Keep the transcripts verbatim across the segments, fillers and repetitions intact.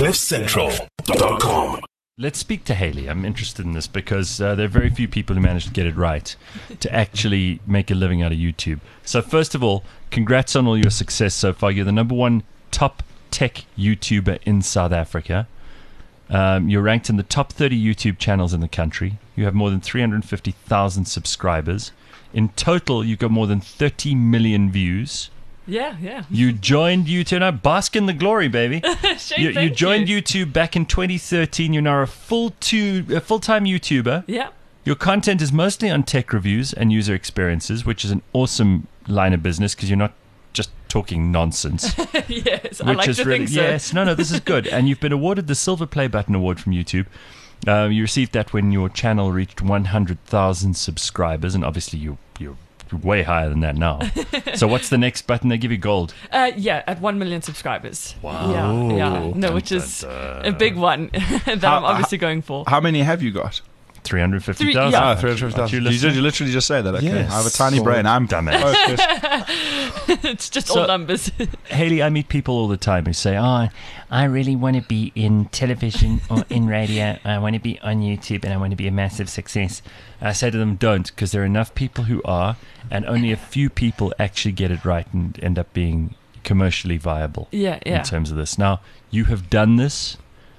cliff central dot com. Let's speak to Haley. I'm interested in this because uh, there are very few people who manage to get it right to actually make a living out of YouTube. So first of all, congrats on all your success so far. You're the number one top tech YouTuber in South Africa. Um, you're ranked in the top thirty YouTube channels in the country. You have more than three hundred fifty thousand subscribers. In total, you've got more than thirty million views. Yeah, yeah. You joined YouTube. Now, bask in the glory, baby. Shane, you, you thank joined you. YouTube back in twenty thirteen. You're now a full two, a full-time YouTuber. Yeah. Your content is mostly on tech reviews and user experiences, which is an awesome line of business because you're not just talking nonsense. Yes, I which like is to really, think so. Yes, no, no, this is good. And you've been awarded the Silver Play Button Award from YouTube. Uh, you received that when your channel reached one hundred thousand subscribers, and obviously you, you're way higher than that now. So what's the next button? They give you gold. Uh, yeah, at one million subscribers. Wow. Yeah, yeah. No, which is a big one that How- I'm obviously going for. How many have you got? three hundred fifty Three- thousand. yeah. Ah, three hundred fifty thousand. You You listening? did literally just say that. Okay. Yes. I have a tiny So brain. I'm dumbass. focused. It's just So- all numbers. Haley, I meet people all the time who say, oh, I really want to be in television or in radio. I want to be on YouTube and I want to be a massive success. I say to them, don't, because there are enough people who are, and only a few people actually get it right and end up being commercially viable Yeah, yeah. in terms of this. Now, you have done this.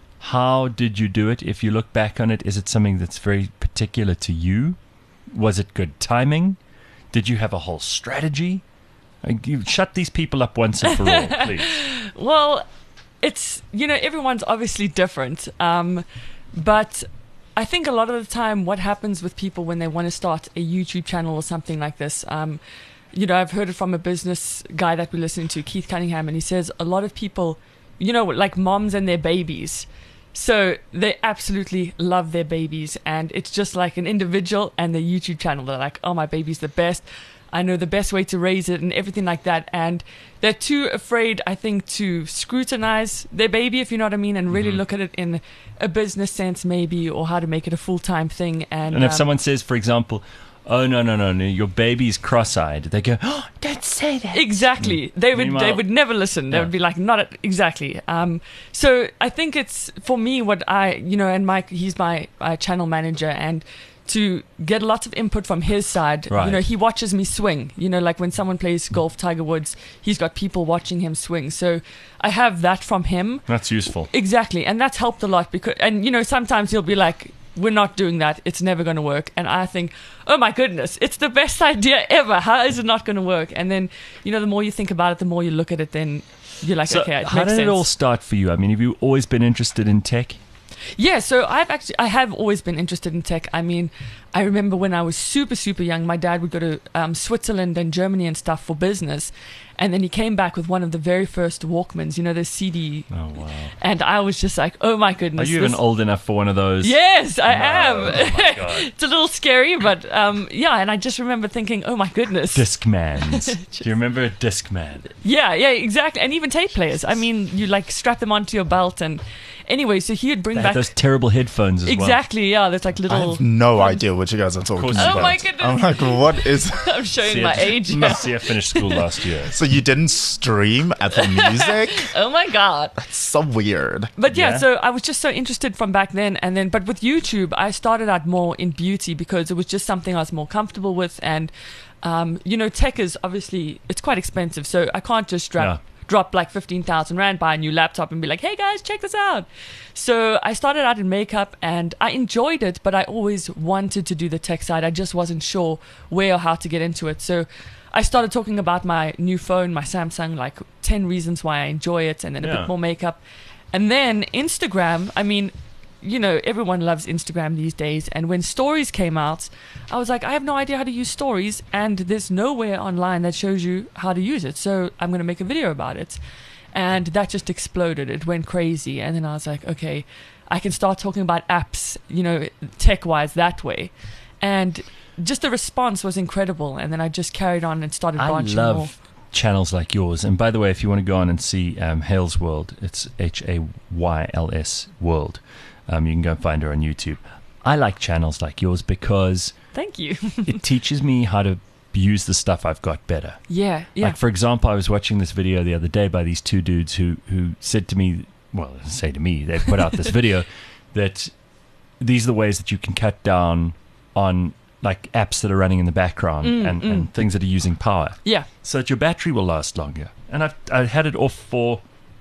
How did you do it? If you look back on it, is it something that's very particular to you? Was it good timing? Did you have a whole strategy? Like, you shut these people up once and for all, please. Well, it's, you know, everyone's obviously different. Um, but I think a lot of the time what happens with people when they want to start a YouTube channel or something like this, um, you know, I've heard it from a business guy that we're listening to, Keith Cunningham, and he says a lot of people, you know, like moms and their babies. So they absolutely love their babies, and it's just like an individual and their YouTube channel. They're like, oh, my baby's the best. I know the best way to raise it and everything like that. And they're too afraid, I think, to scrutinize their baby, if you know what I mean, and really Mm-hmm. look at it in a business sense maybe, or how to make it a full-time thing. And, And if um, someone says, for example, oh, no, no, no, no, your baby's cross-eyed, they go, oh, don't say that. Exactly. They would Meanwhile- they would never listen. They Yeah. would be like, not at, exactly. Um, so I think it's, for me, what I, you know, and Mike, he's my uh, channel manager, and to get lots of input from his side. Right. You know, he watches me swing. You know, like when someone plays golf, Tiger Woods, he's got people watching him swing. So I have that from him. That's useful. Exactly. And that's helped a lot because, and you know, sometimes he'll be like, we're not doing that. It's never going to work. And I think, oh my goodness, it's the best idea ever. How is it not going to work? And then, you know, the more you think about it, the more you look at it, then you're like, So okay, it how makes did sense. it all start for you? I mean, have you always been interested in tech? Yeah, so I've actually I have always been interested in tech. I mean, I remember when I was super super young, my dad would go to um, Switzerland and Germany and stuff for business, and then he came back with one of the very first Walkmans, you know, the C D, Oh, wow. and I was just like, oh my Are goodness. you this- even old enough for one of those? Yes, I No, am. oh my God. It's a little scary, but um, yeah, and I just remember thinking, oh my goodness. Discmans. Do you remember a Discman? Yeah, yeah, exactly. And even tape players. I mean, you like strap them onto your belt, and anyway, so he would bring They had back those terrible headphones as well. exactly. Yeah, there's like I little. have no idea what you guys are talking course you about. Oh my goodness. I'm like, what is... I'm showing See, my I- age. See, I finished school last year. So you didn't stream Apple Music? Oh my god. So weird. But yeah, Yeah. so I was just so interested from back then, and then but with YouTube I started out more in beauty because it was just something I was more comfortable with, and um, you know, tech is obviously it's quite expensive, so I can't just drop Yeah. drop like fifteen thousand rand, buy a new laptop and be like, hey guys, check this out. So I started out in makeup and I enjoyed it, but I always wanted to do the tech side. I just wasn't sure where or how to get into it. So I started talking about my new phone, my Samsung, like ten reasons why I enjoy it, and then a Yeah. bit more makeup. And then Instagram, I mean, you know, everyone loves Instagram these days. And when stories came out, I was like, I have no idea how to use stories, and there's nowhere online that shows you how to use it. So I'm going to make a video about it. And that just exploded. It went crazy. And then I was like, okay, I can start talking about apps, you know, tech-wise that way. And just the response was incredible. And then I just carried on and started I branching love more. channels like yours. And by the way, if you want to go on and see um, Hale's World, it's H A Y L S World. Um, you can go and find her on YouTube. I like channels like yours because Thank you. it teaches me how to use the stuff I've got better. yeah, yeah. Like, for example, I was watching this video the other day by these two dudes who, who said to me, well, say to me, they put out this video that these are the ways that you can cut down on like apps that are running in the background Mm, and, mm. and things that are using power, Yeah. so that your battery will last longer. And I've I had it off for.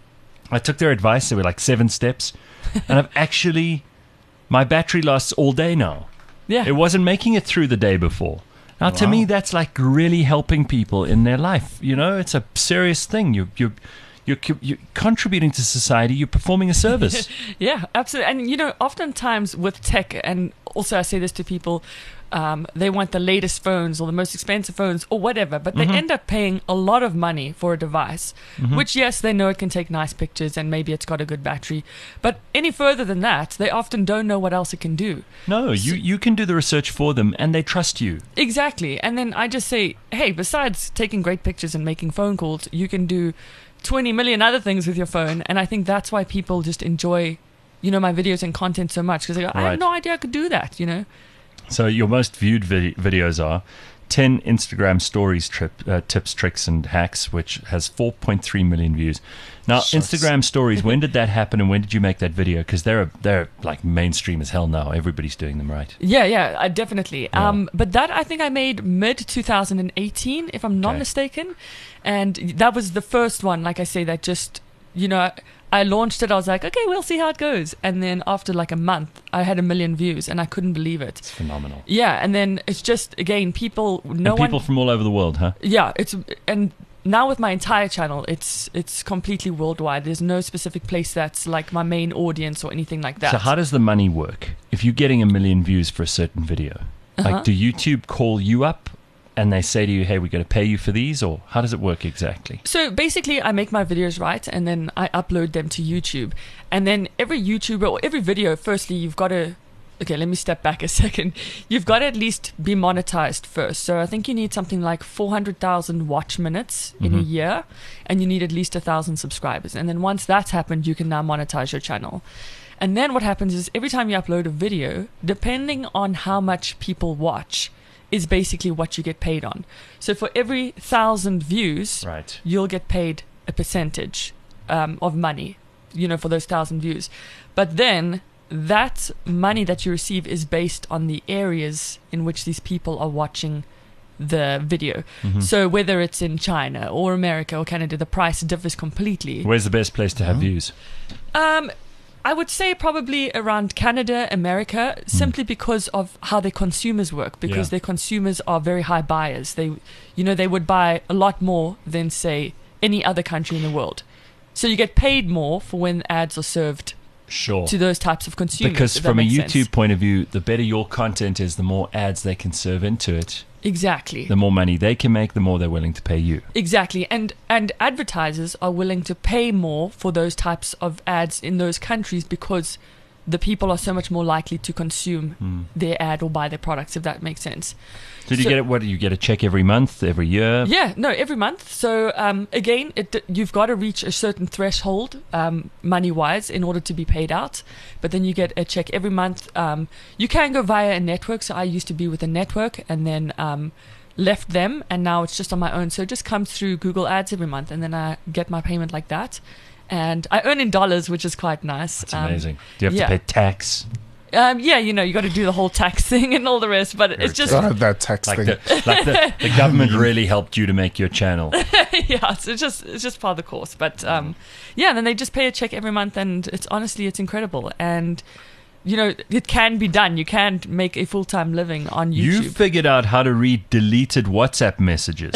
I took their advice. There were like seven steps, and I've actually my battery lasts all day now. Yeah. It wasn't making it through the day before. Now, to Wow. me, that's like really helping people in their life. You know, it's a serious thing. You you. You're, co- you're contributing to society. You're performing a service. Yeah, absolutely. And, you know, oftentimes with tech, and also I say this to people, um, they want the latest phones or the most expensive phones or whatever, but they Mhm. end up paying a lot of money for a device, Mhm. which, yes, they know it can take nice pictures and maybe it's got a good battery. But any further than that, they often don't know what else it can do. No, you, you can do the research for them, and they trust you. Exactly. And then I just say, hey, besides taking great pictures and making phone calls, you can do twenty million other things with your phone. And I think that's why people just enjoy, you know, my videos and content so much, because they go, I Right. had no idea I could do that, you know? So your most viewed vi- videos are ten Instagram stories trip, uh, tips, tricks, and hacks, which has four point three million views. Now, Shucks. Instagram stories, when did that happen, and when did you make that video? Because they're, they're like mainstream as hell now. Everybody's doing them, right? Yeah, yeah, I definitely. Yeah. Um, but that I think I made mid twenty eighteen, if I'm not Okay. mistaken, and that was the first one. Like I say, that just you know, I launched it. I was like, okay, we'll see how it goes. And then after like a month, I had a million views, and I couldn't believe it. It's phenomenal. Yeah, and then it's just again, people, no and people one. from all over the world, huh? Yeah, it's and now with my entire channel, it's it's completely worldwide. There's no specific place that's like my main audience or anything like that. So how does the money work? If you're getting a million views for a certain video, Uh-huh. like do YouTube call you up and they say to you, hey, we got to pay you for these, or how does it work exactly? So basically, I make my videos, right, and then I upload them to YouTube. And then every YouTuber or every video, firstly, you've got to. Okay, let me step back a second. You've got to at least be monetized first. So I think you need something like four hundred thousand watch minutes in a Mhm. year, and you need at least one thousand subscribers. And then once that's happened, you can now monetize your channel. And then what happens is every time you upload a video, depending on how much people watch, is basically what you get paid on. So for every thousand views, Right. you'll get paid a percentage um, of money, you know, for those thousand views. But then that money that you receive is based on the areas in which these people are watching the video. Mhm. So whether it's in China or America or Canada, the price differs completely. Where's the best place to have Huh? views? Um, I would say probably around Canada, America, simply because of how their consumers work. Because Yeah. their consumers are very high buyers. They, you know, they would buy a lot more than say any other country in the world. So you get paid more for when ads are served Sure. to those types of consumers. Because if that from a makes YouTube sense. point of view, the better your content is, the more ads they can serve into it, Exactly. the more money they can make, the more they're willing to pay you. Exactly. And and advertisers are willing to pay more for those types of ads in those countries because the people are so much more likely to consume Hmm. their ad or buy their products, if that makes sense. Did you So- get it? What do you get a check every month, every year? Yeah, no, every month. So um, again, it, you've got to reach a certain threshold um, money-wise in order to be paid out. But then you get a check every month. Um, you can go via a network. So I used to be with a network and then um, left them, and now it's just on my own. So it just comes through Google Ads every month, and then I get my payment like that. And I earn in dollars, which is quite nice. That's Um, amazing. Do you have yeah. to pay tax? Um, yeah, you know, you got to do the whole tax thing and all the rest. But it's just God, that text Like thing. the, like the, the government really helped you to make your channel. yeah, so it's just it's just part of the course. But um, yeah, and then they just pay a check every month, and it's honestly it's incredible. And you know, it can be done. You can make a full time living on You YouTube. figured out how to read deleted WhatsApp messages.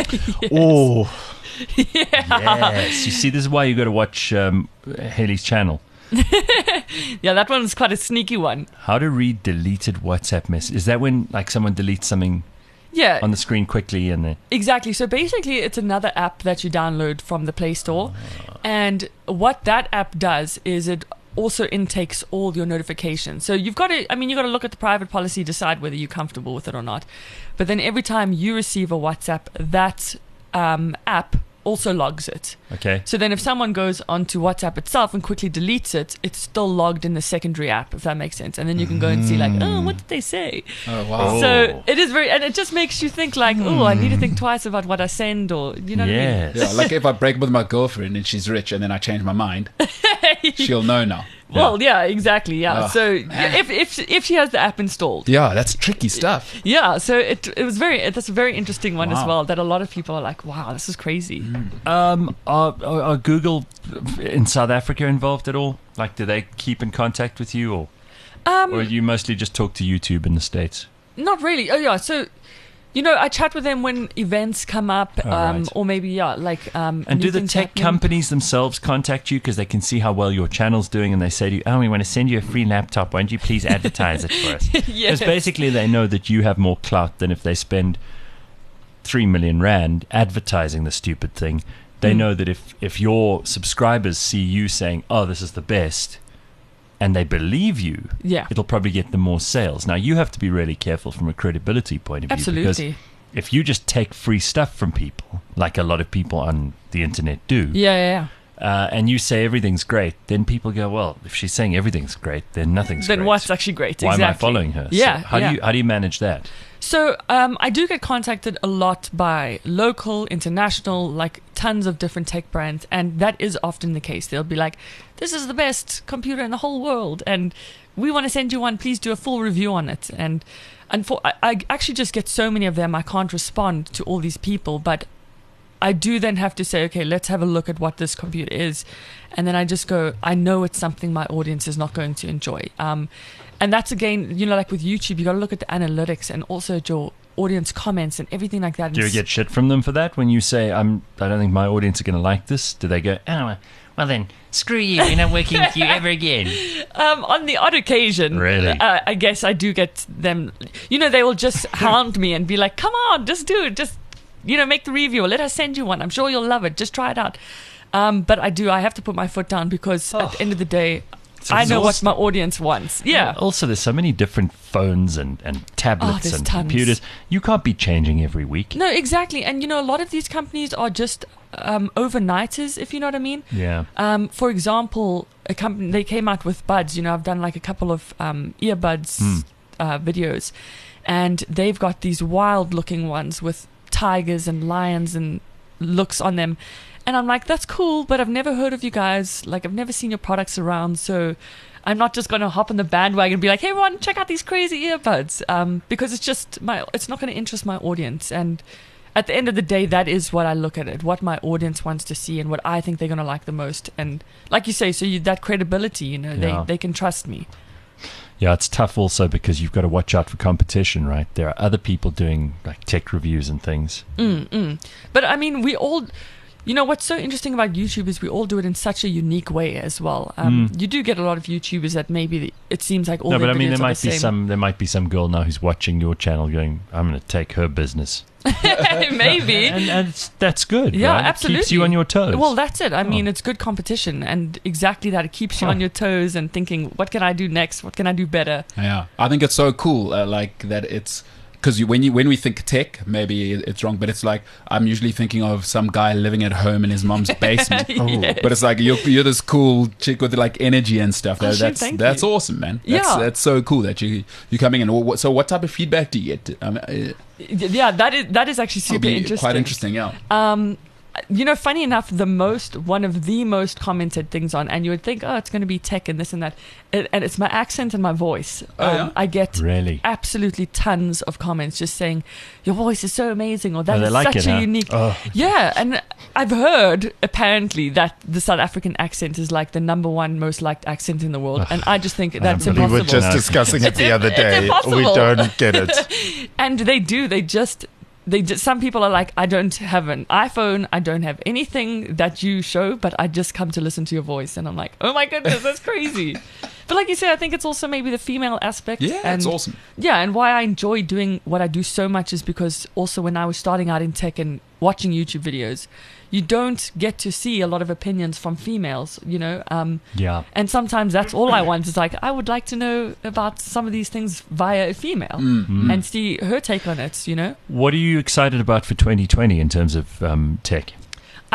Oh, Yes. You see, this is why you got to watch um, Haley's channel. Yeah, that one's quite a sneaky one. How to read deleted WhatsApp messages. Is that when like someone deletes something Yeah, on the screen quickly and the exactly. So basically, it's another app that you download from the Play Store, and what that app does is it also intakes all your notifications. So you've got to, I mean, you've got to look at the private policy, decide whether you're comfortable with it or not. But then every time you receive a WhatsApp, that um, app also logs it. Okay. So then if someone goes onto WhatsApp itself and quickly deletes it, it's still logged in the secondary app, if that makes sense. And then you can go and see like, oh, what did they say? Oh, wow. So it is very, and it just makes you think like, oh, I need to think twice about what I send, or, you know what Yes. Yeah, like if I break up with my girlfriend and she's rich and then I change my mind, I mean? she'll know now. Well, yeah, exactly, yeah. Oh, so man. if if if she has the app installed, Yeah, that's tricky stuff. yeah. So it it was very that's a very interesting one as Wow. well. That a lot of people are like, wow, this is crazy. Um, are, are, are Google in South Africa involved at all? Like, do they keep in contact with you, or Um, or you mostly just talk to YouTube in the States? Not really. Oh yeah. So, you know, I chat with them when events come up, Oh, um, right. or maybe yeah, like um. And new do the things tech happening. companies themselves contact you because they can see how well your channel's doing, and they say to you, "Oh, we want to send you a free laptop. Why don't you please advertise it for us?" Because Yes. basically they know that you have more clout than if they spend three million rand advertising the stupid thing. They Mm. know that if if your subscribers see you saying, "Oh, this is the best," and they believe you, Yeah. it'll probably get them more sales. Now, you have to be really careful from a credibility point of view. Because Absolutely. if you just take free stuff from people, like a lot of people on the internet do, Yeah, yeah, yeah. uh, and you say everything's great, then people go, well, if she's saying everything's great, then nothing's Then great. what's actually great? Why exactly. am I following her? So Yeah. how yeah. do you how do you manage that? So um, I do get contacted a lot by local, international, like tons of different tech brands, and that is often the case. They'll be like, "This is the best computer in the whole world, and we want to send you one. Please do a full review on it." And and for I, I actually just get so many of them, I can't respond to all these people, but I do then have to say, okay, let's have a look at what this computer is, and then I just go, I know it's something my audience is not going to enjoy. Um, and that's again, you know, like with YouTube, you got to look at the analytics and also at your audience comments and everything like that. Do you And get shit from them for that when you say, I'm, I don't think my audience are going to like this? Do they go, oh, well then, screw you, we're not working with you ever again? Um, on the odd occasion, Really? uh, I guess I do get them. You know, they will just hound me and be like, "Come on, just do it. Just, you know, make the review. Or let us send you one. I'm sure you'll love it. Just try it out." Um, but I do. I have to put my foot down because at the end of the day, It's I know what exhausting. my audience wants. Yeah. Also, there's so many different phones and, and tablets there's and tons. computers. You can't be changing every week. No, exactly. And you know, a lot of these companies are just um, overnighters, if you know what I mean. Yeah. Um, for example, a company they came out with buds. You know, I've done like a couple of um, earbuds Mm. uh, videos, and they've got these wild-looking ones with tigers and lions and looks on them. And I'm like, that's cool, but I've never heard of you guys. Like, I've never seen your products around, so I'm not just going to hop on the bandwagon and be like, hey, everyone, check out these crazy earbuds, um, because it's just my, it's not going to interest my audience. And at the end of the day, that is what I look at it, what my audience wants to see and what I think they're going to like the most. And like you say, so you, that credibility, you know, Yeah. they, they can trust me. Yeah, it's tough also because you've got to watch out for competition, right? There are other people doing like tech reviews and things. Mm, mm. But I mean, we all, you know, what's so interesting about YouTube is we all do it in such a unique way as well. Um, Mm. You do get a lot of YouTubers that maybe it seems like all no, their but I mean, videos there are might the be same. some. There might be some girl now who's watching your channel, going, "I'm going to take her business," maybe. and, and it's, that's good. Yeah, right? It absolutely. keeps you on your toes. Well, that's it. I mean, Oh. it's good competition, and exactly that. It keeps you Huh. on your toes and thinking, what can I do next? What can I do better? Yeah, I think it's so cool, uh, like that. It's because you, when you when we think tech, maybe it's wrong, but it's like I'm usually thinking of some guy living at home in his mom's basement. Yes. But it's like you're you're this cool chick with like energy and stuff. Oh, That- shoot, that's thank that's you. awesome, man. That's, Yeah. that's so cool that you you coming in. What- So, what type of feedback do you get? Um, uh, Yeah, that is that is actually it'll super be interesting. Quite interesting, yeah. Um, you know, funny enough, the most one of the most commented things on, and you would think, oh, it's going to be tech and this and that, it, and it's my accent and my voice. Oh, yeah? I get really. absolutely tons of comments just saying your voice is so amazing, or Oh, that they is like such it, a huh? unique. Oh. Yeah, and I've heard apparently that the South African accent is like the number one most liked accent in the world, and I just think that's don't We believe were impossible. just No. discussing it It's the im- other it's day. We impossible. don't get it. And they do. They just. They just, some people are like, I don't have an iPhone. I don't have anything that you show, but I just come to listen to your voice. And I'm like, oh my goodness, that's crazy. But like you said, I think it's also maybe the female aspect. Yeah, and, it's awesome. Yeah, and why I enjoy doing what I do so much is because also when I was starting out in tech and watching YouTube videos, you don't get to see a lot of opinions from females, you know. Um, Yeah. and sometimes that's all I want is like, I would like to know about some of these things via a female Mm. and see her take on it, you know. What are you excited about for twenty twenty in terms of um, tech?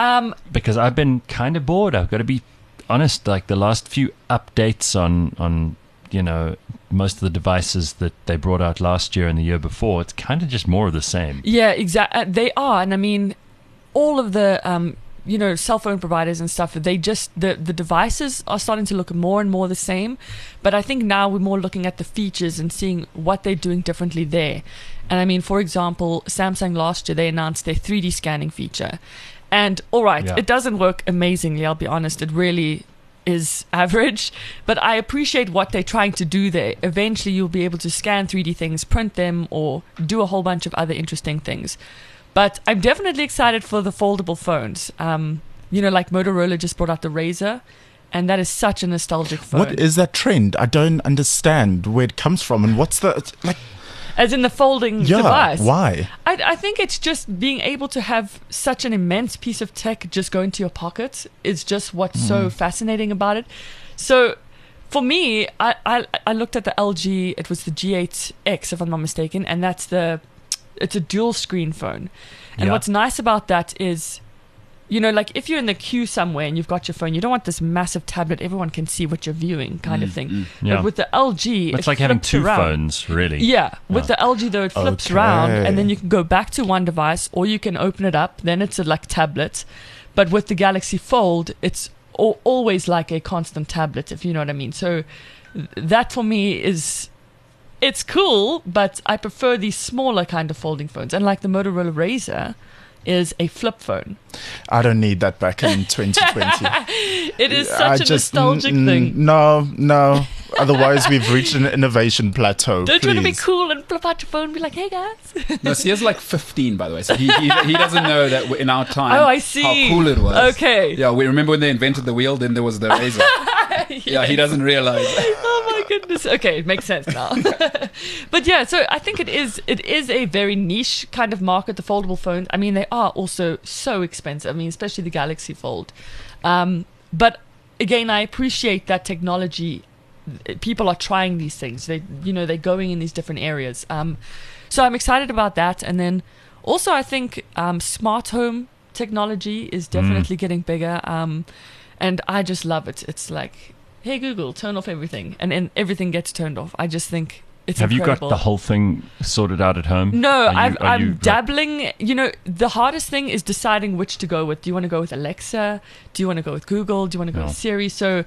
Um, Because I've been kind of bored. I've got to be honest. Like the last few updates on on you know most of the devices that they brought out last year and the year before, it's kind of just more of the same. Yeah, exactly. They are, and I mean, all of the um, you know cell phone providers and stuff. They just the the devices are starting to look more and more the same. But I think now we're more looking at the features and seeing what they're doing differently there. And I mean, for example, Samsung last year they announced their three D scanning feature, and all right, Yeah. it doesn't work amazingly. I'll be honest, it really is average, but I appreciate what they're trying to do there. Eventually you'll be able to scan three D things, print them, or do a whole bunch of other interesting things. But I'm definitely excited for the foldable phones. Um, you know, like Motorola just brought out the Razr, and that is such a nostalgic phone. What is that trend? I don't understand where it comes from, and what's the like? As in the folding Yeah, device. why? I, I think it's just being able to have such an immense piece of tech just go into your pocket is just what's so fascinating about it. So for me, I, I I looked at the L G, it was the G eight X if I'm not mistaken, and that's the, it's a dual screen phone. And Yeah. what's nice about that is, you know, like if you're in the queue somewhere and you've got your phone, you don't want this massive tablet everyone can see what you're viewing kind of thing. Yeah. But with the L G, It's it like having flips two around. phones, really. Yeah, with Yeah. the L G though, it flips Okay. around, and then you can go back to one device, or you can open it up. Then it's a like tablet, but with the Galaxy Fold, it's al- always like a constant tablet, if you know what I mean. So th- that for me is, it's cool, but I prefer these smaller kind of folding phones, and like the Motorola Razr is a flip phone. I don't need that back in twenty twenty. It is I such a just- nostalgic mm, thing. No, no. Otherwise, we've reached an innovation plateau. Don't you want to be please. cool and flip out your phone and be like, hey guys? No, Sia's like fifteen, by the way. So he, he, he doesn't know that in our time Oh, I see. how cool it was. Okay. Yeah, we remember when they invented the wheel, then there was the razor. Yeah, he doesn't realize. Oh my goodness. Okay, it makes sense now. But yeah, so I think it is it is a very niche kind of market, the foldable phones. I mean, they are also so expensive. I mean, especially the Galaxy Fold. Um, but again, I appreciate that technology. People are trying these things. They, you know, they're going in these different areas. Um, so I'm excited about that. And then also, I think um, smart home technology is definitely getting bigger. Um, and I just love it. It's like, hey Google, turn off everything, and then everything gets turned off. I just think it's Have incredible. you got the whole thing sorted out at home? No, Are you- I've, are I'm you, like- dabbling. You know, the hardest thing is deciding which to go with. Do you want to go with Alexa? Do you want to go with Google? Do you want to go No. with Siri? So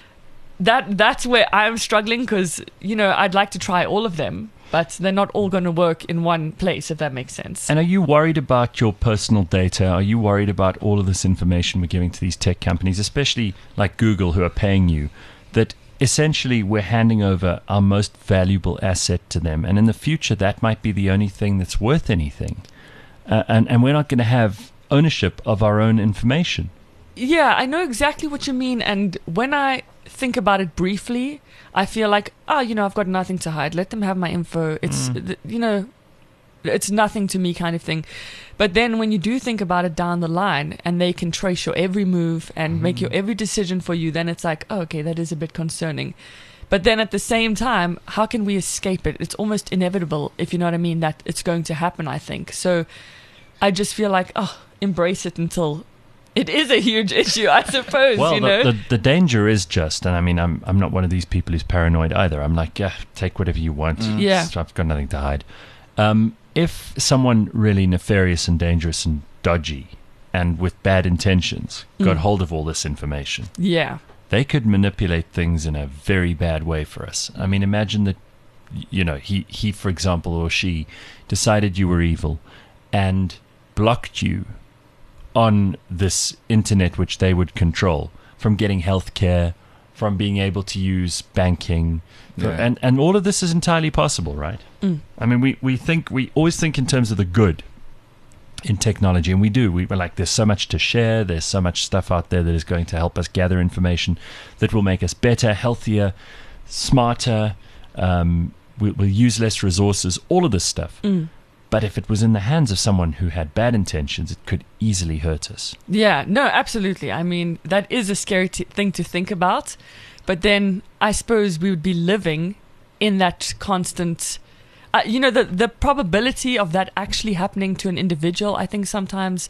that that's where I'm struggling, because you know I'd like to try all of them, but they're not all going to work in one place, if that makes sense. And are you worried about your personal data? Are you worried about all of this information we're giving to these tech companies, especially like Google, who are paying you, that essentially we're handing over our most valuable asset to them, and in the future that might be the only thing that's worth anything, uh, and and we're not going to have ownership of our own information. Yeah, I know exactly what you mean. And when I think about it briefly, I feel like, oh, you know, I've got nothing to hide. Let them have my info. It's, th- you know, it's nothing to me kind of thing. But then when you do think about it down the line, and they can trace your every move and make your every decision for you, then it's like, oh, okay, that is a bit concerning. But then at the same time, how can we escape it? It's almost inevitable, if you know what I mean, that it's going to happen, I think. So I just feel like, oh, embrace it until it is a huge issue, I suppose, Well, you know? the, the the danger is just, and I mean, I'm I'm not one of these people who's paranoid either. I'm like, yeah, take whatever you want. Yeah. It's- I've got nothing to hide. Um, if someone really nefarious and dangerous and dodgy and with bad intentions got Mm. hold of all this information, Yeah. they could manipulate things in a very bad way for us. I mean, imagine that, y- you know, he, he, for example, or she decided you were evil and blocked you on this internet, which they would control, from getting health care, from being able to use banking. for- Yeah. And, and all of this is entirely possible, right? Mm. I mean, we, we think, we always think in terms of the good in technology, and we do. We, we're like, there's so much to share, there's so much stuff out there that is going to help us gather information that will make us better, healthier, smarter, um, we, we'll use less resources, all of this stuff. Mm. But if it was in the hands of someone who had bad intentions, it could easily hurt us. Yeah, no, absolutely. I mean, that is a scary t- thing to think about. But then I suppose we would be living in that constant, uh, you know, the, the probability of that actually happening to an individual, I think sometimes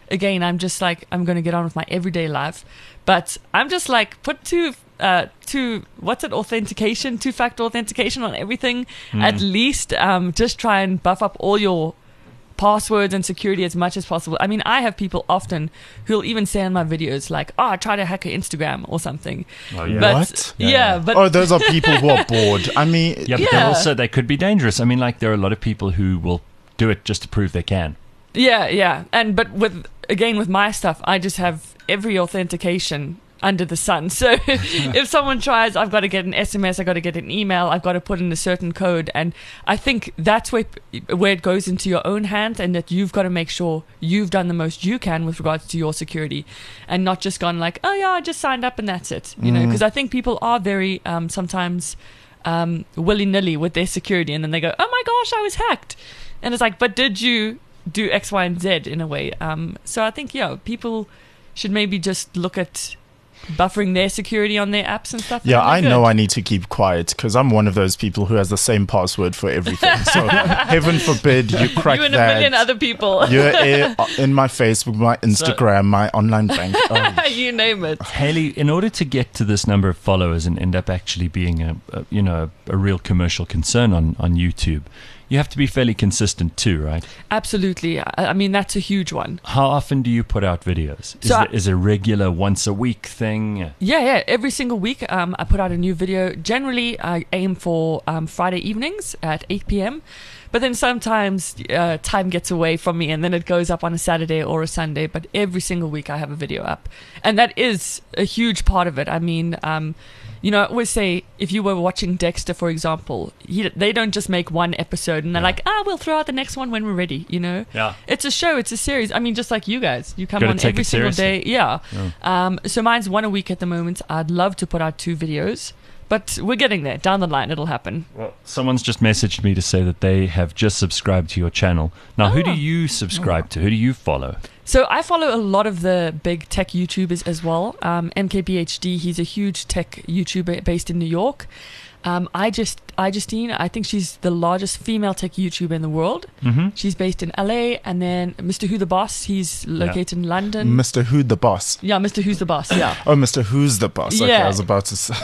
again, I'm just like, I'm going to get on with my everyday life. But I'm just like, put two, uh, two, what's it, authentication, two-factor authentication on everything. Mm. At least um, just try and buff up all your passwords and security as much as possible. I mean, I have people often who'll even say in my videos like, oh, I tried to hack her Instagram or something. Oh, yeah. But, What? Yeah, Yeah. but Oh, those are people who are bored. I mean, Yeah, but Yeah. they're also they could be dangerous. I mean, like there are a lot of people who will do it just to prove they can. yeah, yeah. And but with again with my stuff, I just have every authentication under the sun. So if someone tries, I've got to get an S M S, I've got to get an email, I've got to put in a certain code. And I think that's where where it goes into your own hands, and that you've got to make sure you've done the most you can with regards to your security, and not just gone like, oh yeah, I just signed up and that's it. You know, because I think people are very um, sometimes um, willy-nilly with their security, and then they go, oh my gosh, I was hacked. And it's like, but did you do X, Y, and Z in a way? Um, so I think, yeah, people should maybe just look at buffering their security on their apps and stuff. yeah, and I they're know good. I need to keep quiet because I'm one of those people who has the same password for everything. So heaven forbid you crack You and a that. million other people. You're in, in my Facebook, my Instagram, my online bank. Oh, You name it. Haley, in order to get to this number of followers and end up actually being a, a you know a real commercial concern on on YouTube, you have to be fairly consistent too, right? Absolutely. I, I mean, that's a huge one. How often do you put out videos? Is, So I- it, is it a regular once a week thing? Yeah, yeah. Every single week, um, I put out a new video. Generally, I aim for um, Friday evenings at eight p.m. But then sometimes uh, time gets away from me, and then it goes up on a Saturday or a Sunday. But every single week, I have a video up, and that is a huge part of it. I mean, um, you know, I always say if you were watching Dexter, for example, he, they don't just make one episode and they're Yeah. like, ah, we'll throw out the next one when we're ready. You know, Yeah. it's a show, it's a series. I mean, just like you guys, you come Gotta on take every it single seriously. day. Yeah. Yeah. Um, so mine's one a week at the moment. I'd love to put out two videos, but we're getting there. Down the line, it'll happen. Well, someone's just messaged me to say that they have just subscribed to your channel. Now, who do Oh. you subscribe to? Who do you follow? So I follow a lot of the big tech YouTubers as well. Um, M K B H D, he's a huge tech YouTuber based in New York. Um, I just, I Justine, I think she's the largest female tech YouTuber in the world. Mm-hmm. She's based in L A, and then Mister Who the Boss, he's located in London. Mister Who the Boss. yeah, Mister Who's the Boss. Yeah, Oh, Mister Who's the Boss. Okay, Yeah. I was about to say.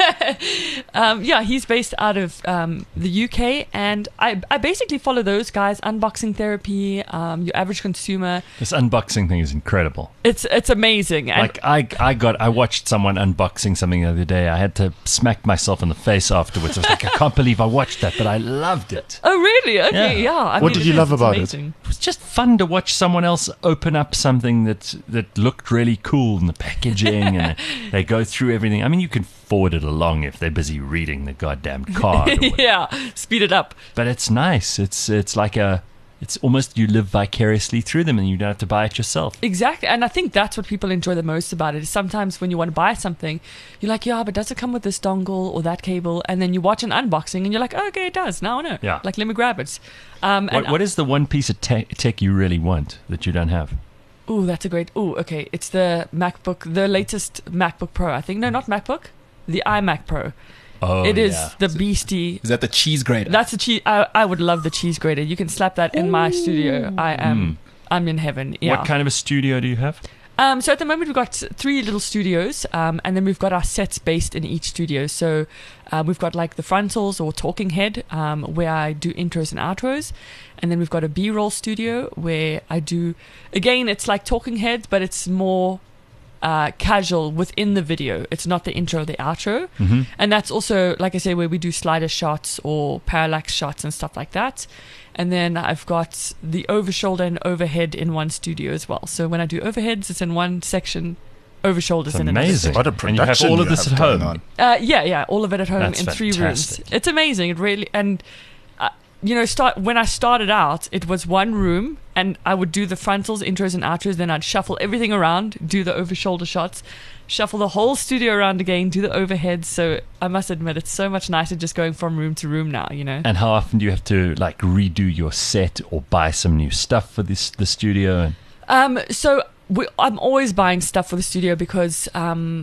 um, yeah, he's based out of um, the U K, and I, I basically follow those guys. Unboxing Therapy, um, Your Average Consumer. This unboxing thing is incredible. It's it's amazing. And Like I, I got, I watched someone unboxing something the other day. I had to smack myself in the face afterwards. I was like, I can't believe I watched that, but I loved it. oh, really? Okay, Yeah. yeah. I What mean, did you is, love it's about it? amazing. It was just fun to watch someone else open up something that that looked really cool in the packaging, and they go through everything. I mean, you can forward it along if they're busy reading the goddamn card. or whatever. yeah, speed it up. But it's nice. It's it's like a, it's almost you live vicariously through them, and you don't have to buy it yourself. Exactly. And I think that's what people enjoy the most about it. Is sometimes when you want to buy something, you're like, yeah, but does it come with this dongle or that cable? And then you watch an unboxing and you're like, oh, okay, it does. Now I know. Yeah. Like, let me grab it. Um, and What, what is the one piece of tech, tech you really want that you don't have? Ooh, that's a great. Ooh, okay. It's the MacBook, the latest MacBook Pro, I think. No, not MacBook. The iMac Pro. Oh, it is yeah. the beastie. Is that the cheese grater? That's the cheese. I, I would love the cheese grater. You can slap that in my studio. I am. Mm. I'm in heaven. Yeah. What kind of a studio do you have? Um, so at the moment we've got three little studios, um, and then we've got our sets based in each studio. So uh, we've got like the frontals or talking head, um, where I do intros and outros, and then we've got a B-roll studio where I do, again, it's like talking heads, but it's more uh, casual within the video. It's not the intro, the outro, Mm-hmm. and that's also, like I say, where we do slider shots or parallax shots and stuff like that. And then I've got the over shoulder and overhead in one studio as well. So when I do overheads, it's in one section, over shoulders It's in another amazing. What a And you have production all of you this have at home. going on. Uh, yeah, yeah, all of it at home That's in three fantastic. rooms. It's amazing. It really, and uh, you know, start when I started out, it was one room, and I would do the frontals, intros, and outros. Then I'd shuffle everything around, do the over shoulder shots, shuffle the whole studio around again, do the overheads. So I must admit, it's so much nicer just going from room to room now. You know. And how often do you have to like redo your set or buy some new stuff for this the studio? And Um, so we, I'm always buying stuff for the studio because, um,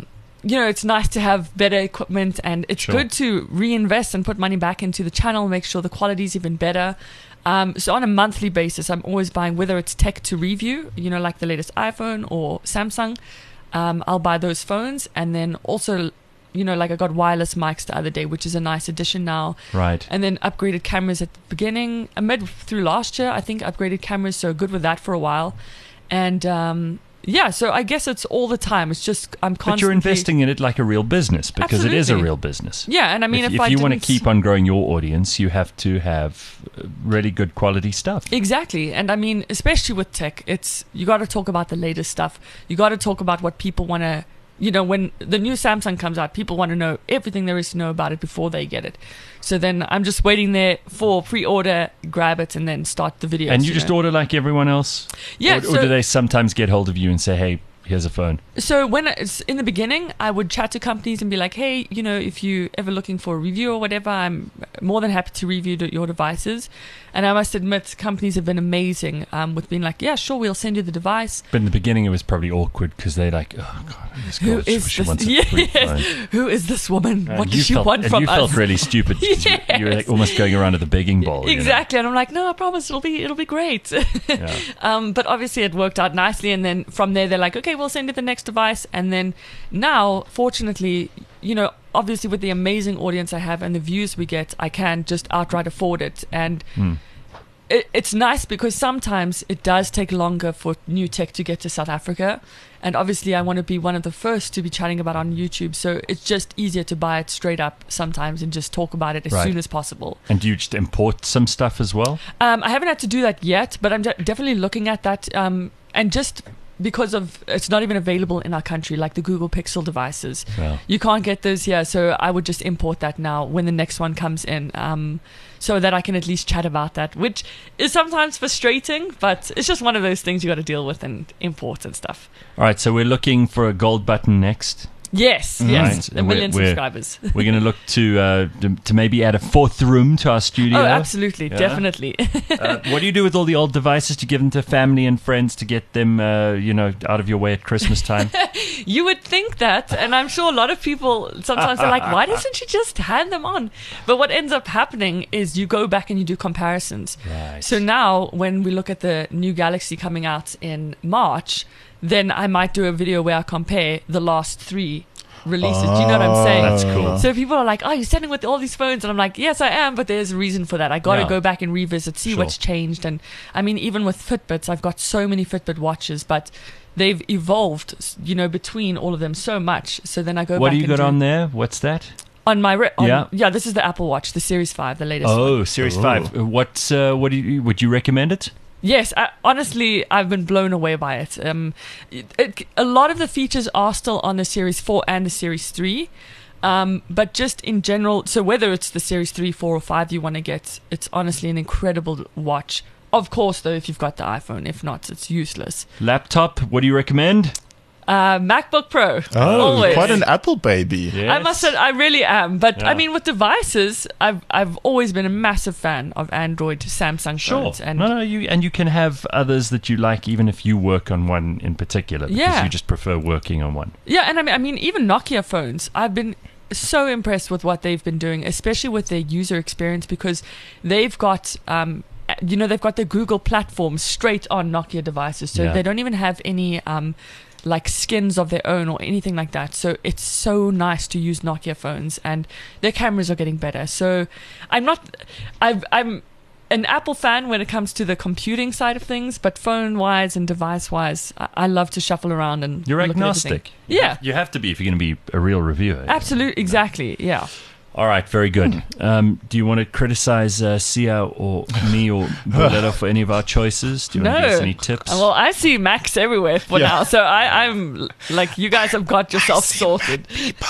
you know, it's nice to have better equipment, and it's Sure. good to reinvest and put money back into the channel, make sure the quality's even better. Um, so on a monthly basis, I'm always buying, whether it's tech to review, you know, like the latest iPhone or Samsung. Um, I'll buy those phones, and then also, you know, like I got wireless mics the other day, which is a nice addition now. Right. And then upgraded cameras at the beginning, uh, mid through last year, I think upgraded cameras, so good with that for a while. And um, yeah, so I guess it's all the time. It's just I'm constantly. But you're investing in it like a real business, because it is a Absolutely. real business. Yeah, and I mean, if, if, if I you want to didn't- keep on growing your audience, you have to have uh, really good quality stuff. Exactly. And I mean, especially with tech, it's you got to talk about the latest stuff. You got to talk about what people want to, you know, when the new Samsung comes out, people want to know everything there is to know about it before they get it. So then I'm just waiting there for pre-order, grab it, and then start the videos. And you just know. order like everyone else? Yeah, Or, or so- do they sometimes get hold of you and say, hey, here's a phone? So when it's in the beginning, I would chat to companies and be like, hey, you know, if you ever looking for a review or whatever, I'm more than happy to review the, your devices. And I must admit, companies have been amazing um, with being like, yeah, sure, we'll send you the device. But in the beginning, it was probably awkward because they're like, oh, God, this girl, Who she, is she this? wants a free phone. Yes. Who is this woman? And what you does she felt, want and from you us? felt really stupid. 'Cause you, you were like Yes. almost going around to the begging bowl. you know? Exactly. And I'm like, no, I promise it'll be it'll be great. Yeah. Um, but obviously it worked out nicely, and then from there they're like, okay, we'll send you the next device. And then now, fortunately, you know, obviously with the amazing audience I have and the views we get, I can just outright afford it. And Hmm. it, it's nice because sometimes it does take longer for new tech to get to South Africa. And obviously I want to be one of the first to be chatting about it on YouTube. So it's just easier to buy it straight up sometimes and just talk about it as Right. soon as possible. And do you just import some stuff as well? Um, I haven't had to do that yet, but I'm de- definitely looking at that. Um, and just because of it's not even available in our country, like the Google Pixel devices, Well, you can't get those here. So I would just import that now when the next one comes in, um, so that I can at least chat about that, which is sometimes frustrating, but it's just one of those things you got to deal with and import and stuff. all right, so we're looking for a gold button next. Yes, Right. yes, a And we're- million we're- subscribers. We're going to look to, uh, to to maybe add a fourth room to our studio. Oh, absolutely, Yeah. definitely. Uh, what do you do with all the old devices? Do you give them to family and friends to get them, uh, you know, out of your way at Christmas time? You would think that, and I'm sure a lot of people sometimes are like, why doesn't she just hand them on? But what ends up happening is you go back and you do comparisons. Right. So now when we look at the new Galaxy coming out in March, then I might do a video where I compare the last three releases. Do you know what I'm saying? That's cool. So people are like, oh, you're standing with all these phones. And I'm like, yes, I am, but there's a reason for that. I got to Yeah. go back and revisit, see Sure. what's changed. And I mean, even with Fitbits, I've got so many Fitbit watches, but they've evolved, you know, between all of them so much. So then I go What back do you and got do- on there? What's that? on my re- on, Yeah. yeah, this is the Apple Watch, the Series five, the latest one. Oh, Series Oh. five. Uh, What, uh, what do you, would you recommend it? Yes, I, honestly, I've been blown away by it. Um, it, it. A lot of the features are still on the Series four and the Series three, um, but just in general, so whether it's the Series three, four, or five you want to get, it's honestly an incredible watch. Of course, though, if you've got the iPhone. If not, it's useless. Laptop, what do you recommend? Uh, MacBook Pro. Oh, always. quite an Apple baby. I must say, I really am. But Yeah. I mean, with devices, I've I've always been a massive fan of Android, Samsung Sure. phones, and no, no, you and you can have others that you like, even if you work on one in particular, because Yeah. you just prefer working on one. yeah, and I mean, I mean, even Nokia phones. I've been so impressed with what they've been doing, especially with their user experience, because they've got. Um, you know, they've got the Google platform straight on Nokia devices, so Yeah. they don't even have any um, like skins of their own or anything like that. So it's so nice to use Nokia phones, and their cameras are getting better. So I'm not, I've, I'm an Apple fan when it comes to the computing side of things, but phone wise and device wise, I, I love to shuffle around and You're look at everything. agnostic. Yeah, You have to be if you're going to be a real reviewer. absolutely, exactly. Yeah. All right, very good. Um, do you want to criticize uh, Sia or me or Bolero for any of our choices? Do you want to give us No. any tips? Well, I see Max everywhere for Yeah. now, so I, I'm like, you guys have got yourself sorted.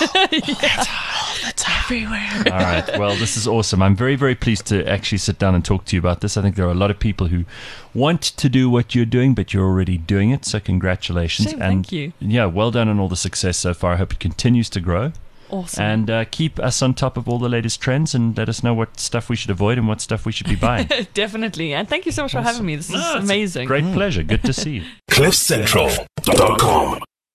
Everywhere. All right. Well, this is awesome. I'm very, very pleased to actually sit down and talk to you about this. I think there are a lot of people who want to do what you're doing, but you're already doing it. So congratulations. Shame, and thank you. Yeah, well done on all the success so far. I hope it continues to grow. Awesome. And uh, keep us on top of all the latest trends and let us know what stuff we should avoid and what stuff we should be buying. Definitely. And thank you so much for having me. This is No, it's a amazing. Great pleasure. Good to see you. cliff central dot com